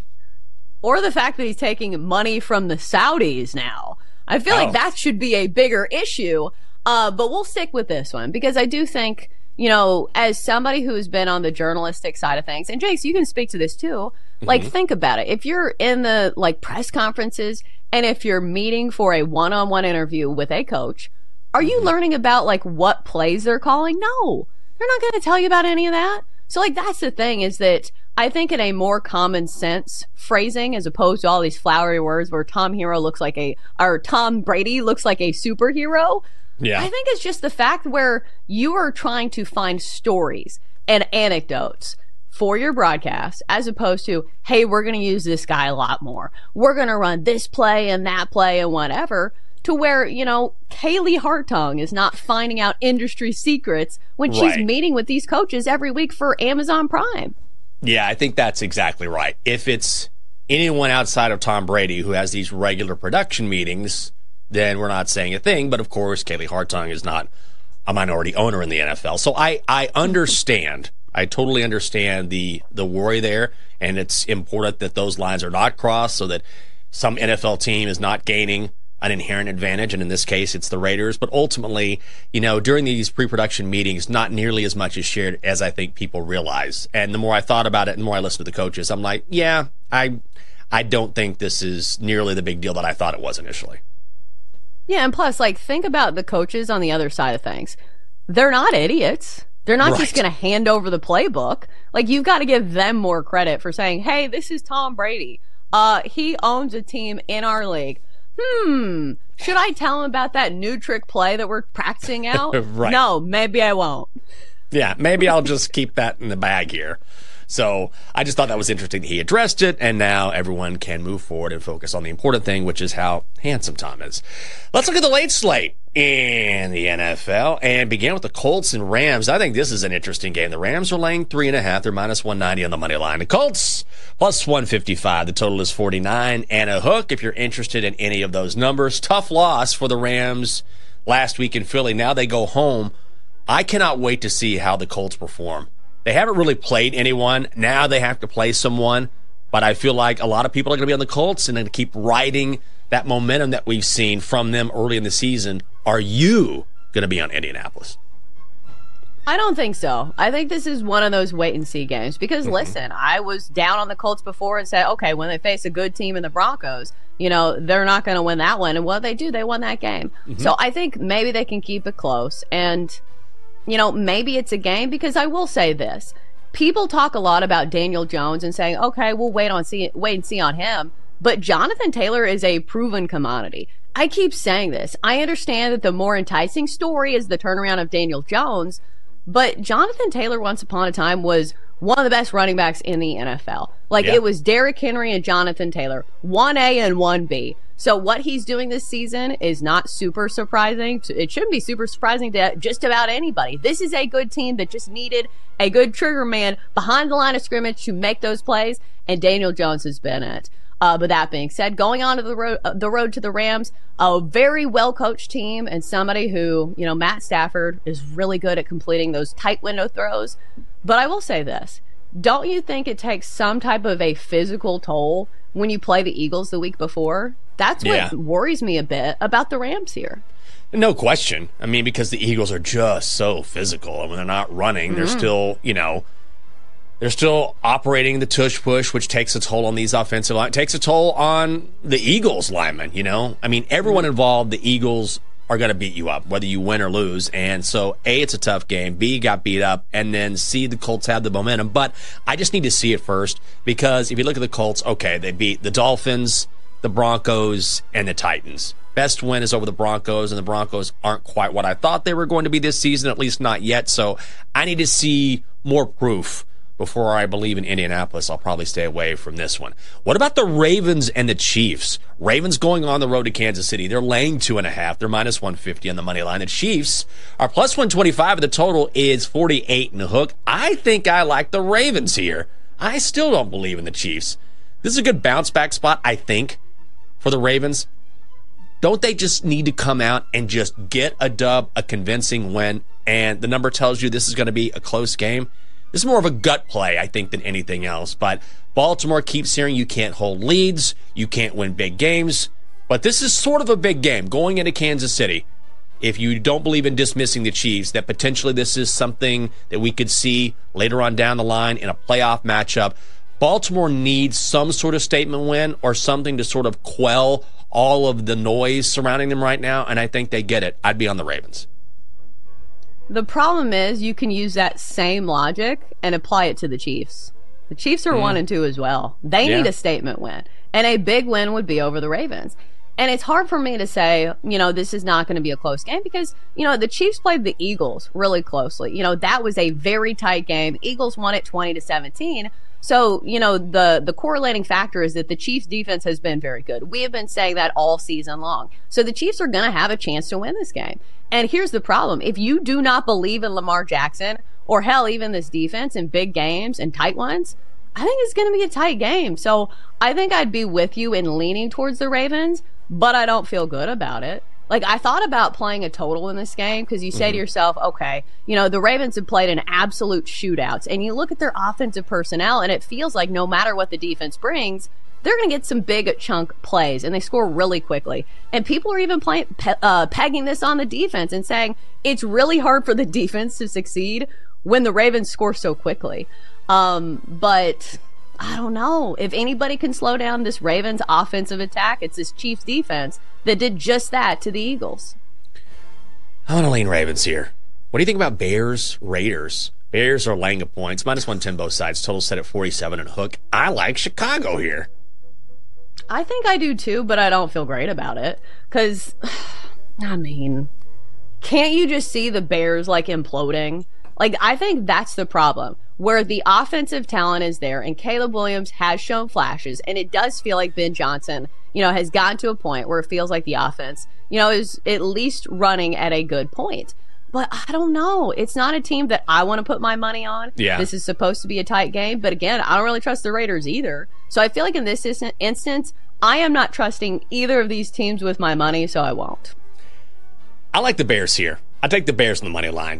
Or the fact that he's taking money from the Saudis now. I feel Oh. like that should be a bigger issue. Uh, but we'll stick with this one because I do think, you know, as somebody who has been on the journalistic side of things, and Jace, you can speak to this too. Like, Mhm. think about it. If you're in the like press conferences and if you're meeting for a one-on-one interview with a coach, are you learning about like what plays they're calling? No, they're not going to tell you about any of that. So like, that's the thing is that I think in a more common sense phrasing, as opposed to all these flowery words where Tom Hero looks like a, or Tom Brady looks like a superhero. Yeah. I think it's just the fact where you are trying to find stories and anecdotes for your broadcast as opposed to, hey, we're going to use this guy a lot more. We're going to run this play and that play and whatever, to where, you know, Kaylee Hartung is not finding out industry secrets when she's Right. meeting with these coaches every week for Amazon Prime. Yeah, I think that's exactly right. If it's anyone outside of Tom Brady who has these regular production meetings, then we're not saying a thing. But of course, Kaylee Hartung is not a minority owner in the N F L. So I, I understand. I totally understand the, the worry there. And it's important that those lines are not crossed so that some N F L team is not gaining an inherent advantage, and in this case, it's the Raiders. But ultimately, you know, during these pre-production meetings, not nearly as much is shared as I think people realize. And the more I thought about it, and the more I listened to the coaches, I'm like, yeah, I, I don't think this is nearly the big deal that I thought it was initially. Yeah, and plus, like, think about the coaches on the other side of things. They're not idiots. They're not just Right. going to hand over the playbook. Like, you've got to give them more credit for saying, hey, this is Tom Brady. Uh, he owns a team in our league. Hmm, should I tell him about that new trick play that we're practicing out? Right. No, maybe I won't. Yeah, maybe I'll just keep that in the bag here. So I just thought that was interesting that he addressed it, and now everyone can move forward and focus on the important thing, which is how handsome Tom is. Let's look at the late slate in the N F L and begin with the Colts and Rams. I think this is an interesting game. The Rams are laying three and a half. They're minus one ninety on the money line. The Colts plus one fifty-five. The total is forty-nine and a hook if you're interested in any of those numbers. Tough loss for the Rams last week in Philly. Now they go home. I cannot wait to see how the Colts perform. They haven't really played anyone. Now they have to play someone. But I feel like a lot of people are going to be on the Colts and then keep riding that momentum that we've seen from them early in the season. Are you going to be on Indianapolis? I don't think so. I think this is one of those wait and see games because Mm-hmm. listen, I was down on the Colts before and said, okay, when they face a good team in the Broncos, you know, they're not going to win that one. And what they do, they won that game. Mm-hmm. So I think maybe they can keep it close. And, you know, maybe it's a game because I will say this. People talk a lot about Daniel Jones and saying, okay, we'll wait on see wait and see on him. But Jonathan Taylor is a proven commodity. I keep saying this. I understand that the more enticing story is the turnaround of Daniel Jones, but Jonathan Taylor once upon a time was one of the best running backs in the N F L. Like Yeah. it was Derrick Henry and Jonathan Taylor, one A and one B. So what he's doing this season is not super surprising. It shouldn't be super surprising to just about anybody. This is a good team that just needed a good trigger man behind the line of scrimmage to make those plays, and Daniel Jones has been it. Uh, but that being said, going on to the road, uh, the road to the Rams, a very well-coached team and somebody who, you know, Matt Stafford is really good at completing those tight window throws. But I will say this. Don't you think it takes some type of a physical toll when you play the Eagles the week before? That's what Yeah. worries me a bit about the Rams here. No question. I mean, because the Eagles are just so physical. And when they're not running, they're Mhm. still, you know, they're still operating the tush push, which takes a toll on these offensive line. It takes a toll on the Eagles linemen, you know? I mean, everyone involved, the Eagles are going to beat you up, whether you win or lose. And so, A, it's a tough game. B, got beat up. And then C, the Colts have the momentum. But I just need to see it first because if you look at the Colts, okay, they beat the Dolphins, the Broncos, and the Titans. Best win is over the Broncos, and the Broncos aren't quite what I thought they were going to be this season, at least not yet. So I need to see more proof before I believe in Indianapolis, I'll probably stay away from this one. What about the Ravens and the Chiefs? Ravens going on the road to Kansas City. They're laying two and a half. They're minus one fifty on the money line. The Chiefs are plus one twenty-five, and the total is forty-eight in the hook. I think I like the Ravens here. I still don't believe in the Chiefs. This is a good bounce back spot, I think, for the Ravens. Don't they just need to come out and just get a dub, a convincing win, and the number tells you this is going to be a close game? This is more of a gut play, I think, than anything else. But Baltimore keeps hearing you can't hold leads, you can't win big games. But this is sort of a big game going into Kansas City. If you don't believe in dismissing the Chiefs, that potentially this is something that we could see later on down the line in a playoff matchup. Baltimore needs some sort of statement win or something to sort of quell all of the noise surrounding them right now, and I think they get it. I'd be on the Ravens. The problem is you can use that same logic and apply it to the Chiefs. The Chiefs are mm. one and two as well. They yeah. need a statement win, and a big win would be over the Ravens. And it's hard for me to say, you know, this is not going to be a close game because, you know, the Chiefs played the Eagles really closely. You know, that was a very tight game. Eagles won it twenty to seventeen. So, you know, the, the correlating factor is that the Chiefs defense has been very good. We have been saying that all season long. So the Chiefs are going to have a chance to win this game. And here's the problem. If you do not believe in Lamar Jackson or hell, even this defense in big games and tight ones, I think it's going to be a tight game. So I think I'd be with you in leaning towards the Ravens, but I don't feel good about it. Like, I thought about playing a total in this game because you say mm-hmm. to yourself, okay, you know, the Ravens have played in absolute shootouts, and you look at their offensive personnel, and it feels like no matter what the defense brings, they're going to get some big chunk plays, and they score really quickly. And people are even playing, pe- uh, pegging this on the defense and saying it's really hard for the defense to succeed when the Ravens score so quickly. Um, but I don't know. If anybody can slow down this Ravens offensive attack, it's this Chiefs defense that did just that to the Eagles. I want to lean Ravens here. What do you think about Bears, Raiders? Bears are laying of points, minus one ten both sides. Total set at forty-seven and hook. I like Chicago here. I think I do too, but I don't feel great about it. Because, I mean, can't you just see the Bears, like, imploding? Like, I think that's the problem, where the offensive talent is there, and Caleb Williams has shown flashes, and it does feel like Ben Johnson, you know, has gotten to a point where it feels like the offense, you know, is at least running at a good point. But I don't know. It's not a team that I want to put my money on. Yeah. This is supposed to be a tight game, but again, I don't really trust the Raiders either. So I feel like in this instance, I am not trusting either of these teams with my money, so I won't. I like the Bears here. I take the Bears on the money line.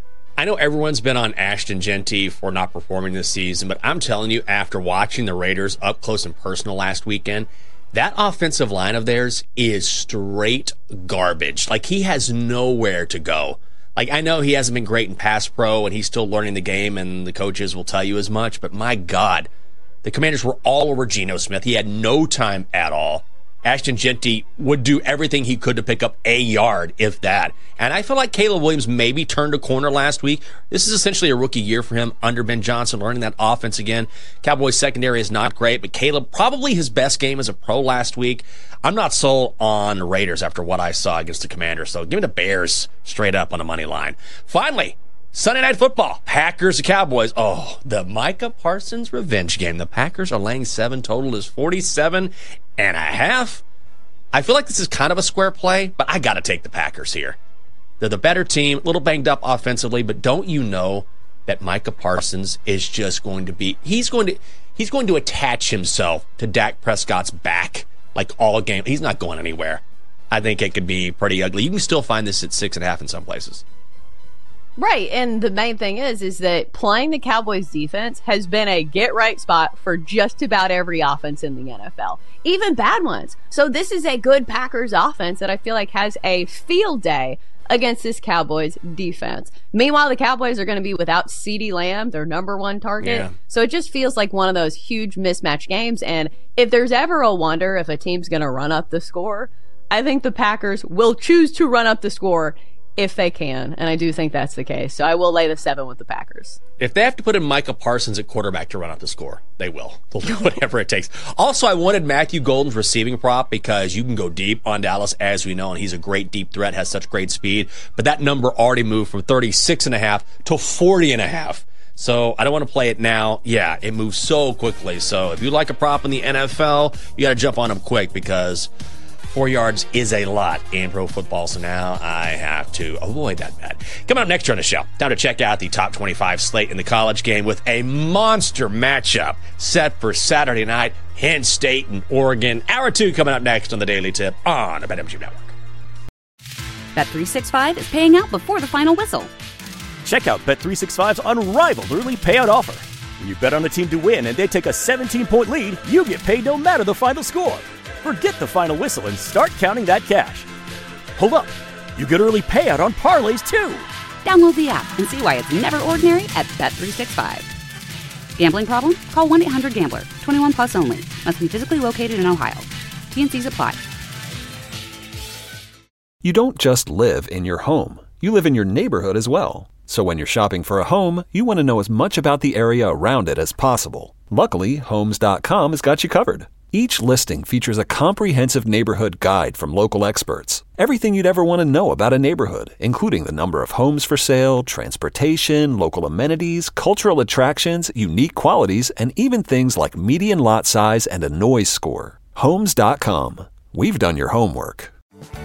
I know everyone's been on Ashton Jeanty for not performing this season, but I'm telling you, after watching the Raiders up close and personal last weekend, that offensive line of theirs is straight garbage. Like, he has nowhere to go. Like, I know he hasn't been great in pass pro, and he's still learning the game, and the coaches will tell you as much, but my God, the Commanders were all over Geno Smith. He had no time at all. Ashton Jeanty would do everything he could to pick up a yard, if that. And I feel like Caleb Williams maybe turned a corner last week. This is essentially a rookie year for him under Ben Johnson, learning that offense again. Cowboys secondary is not great, but Caleb, probably his best game as a pro last week. I'm not sold on the Raiders after what I saw against the Commanders, so give me the Bears straight up on the money line. Finally, Sunday Night Football, Packers and Cowboys. Oh, the Micah Parsons revenge game. The Packers are laying seven. Total is forty-seven and a half. I feel like this is kind of a square play, but I got to take the Packers here. They're the better team, a little banged up offensively, but don't you know that Micah Parsons is just going to be, he's going to, he's going to attach himself to Dak Prescott's back like all game. He's not going anywhere. I think it could be pretty ugly. You can still find this at six and a half in some places. Right, and the main thing is, is that playing the Cowboys defense has been a get-right spot for just about every offense in the N F L, even bad ones. So this is a good Packers offense that I feel like has a field day against this Cowboys defense. Meanwhile, the Cowboys are going to be without CeeDee Lamb, their number one target. Yeah. So it just feels like one of those huge mismatch games, and if there's ever a wonder if a team's going to run up the score, I think the Packers will choose to run up the score if they can, and I do think that's the case. So I will lay the seven with the Packers. If they have to put in Micah Parsons at quarterback to run up the score, they will. They'll do whatever it takes. Also, I wanted Matthew Golden's receiving prop because you can go deep on Dallas, as we know, and he's a great deep threat, has such great speed. But that number already moved from thirty-six and a half to forty and a half. So I don't want to play it now. Yeah, it moves so quickly. So if you like a prop in the N F L, you got to jump on them quick because four yards is a lot in pro football. So now I have to avoid that bet. Coming up next on the show, time to check out the top twenty-five slate in the college game with a monster matchup set for Saturday night. Penn State and Oregon. Hour two coming up next on the Daily Tip on the BetMGM Network. Bet three sixty-five is paying out before the final whistle. Check out Bet three sixty-five's unrivaled early payout offer. When you bet on a team to win and they take a seventeen-point lead, you get paid no matter the final score. Forget the final whistle and start counting that cash. Hold up. You get early payout on parlays, too. Download the app and see why it's never ordinary at Bet three sixty-five. Gambling problem? Call one eight hundred gambler. twenty-one plus only. Must be physically located in Ohio. T N Cs apply. You don't just live in your home. You live in your neighborhood as well. So when you're shopping for a home, you want to know as much about the area around it as possible. Luckily, Homes dot com has got you covered. Each listing features a comprehensive neighborhood guide from local experts. Everything you'd ever want to know about a neighborhood, including the number of homes for sale, transportation, local amenities, cultural attractions, unique qualities, and even things like median lot size and a noise score. Homes dot com. We've done your homework.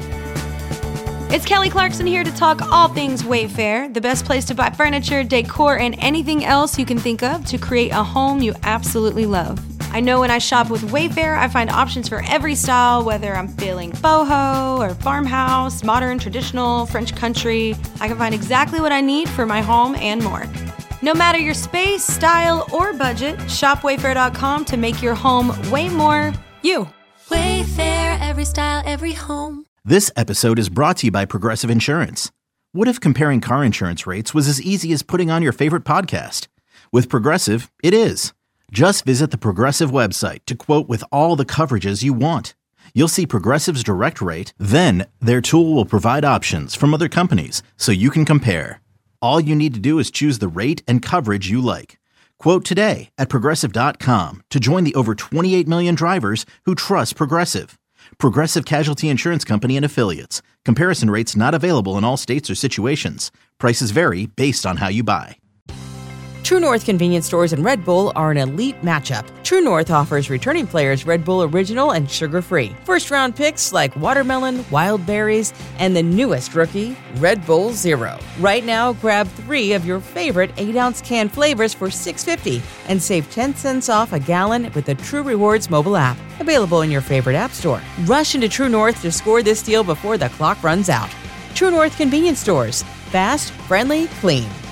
It's Kelly Clarkson here to talk all things Wayfair, the best place to buy furniture, decor, and anything else you can think of to create a home you absolutely love. I know when I shop with Wayfair, I find options for every style, whether I'm feeling boho or farmhouse, modern, traditional, French country. I can find exactly what I need for my home and more. No matter your space, style, or budget, shop wayfair dot com to make your home way more you. Wayfair, every style, every home. This episode is brought to you by Progressive Insurance. What if comparing car insurance rates was as easy as putting on your favorite podcast? With Progressive, it is. Just visit the Progressive website to quote with all the coverages you want. You'll see Progressive's direct rate, then their tool will provide options from other companies so you can compare. All you need to do is choose the rate and coverage you like. Quote today at Progressive dot com to join the over twenty-eight million drivers who trust Progressive. Progressive Casualty Insurance Company and Affiliates. Comparison rates not available in all states or situations. Prices vary based on how you buy. True North convenience stores and Red Bull are an elite matchup. True North offers returning players Red Bull Original and sugar-free. First-round picks like watermelon, wild berries, and the newest rookie, Red Bull Zero. Right now, grab three of your favorite eight-ounce can flavors for six dollars and fifty cents and save ten cents off a gallon with the True Rewards mobile app. Available in your favorite app store. Rush into True North to score this deal before the clock runs out. True North convenience stores. Fast, friendly, clean.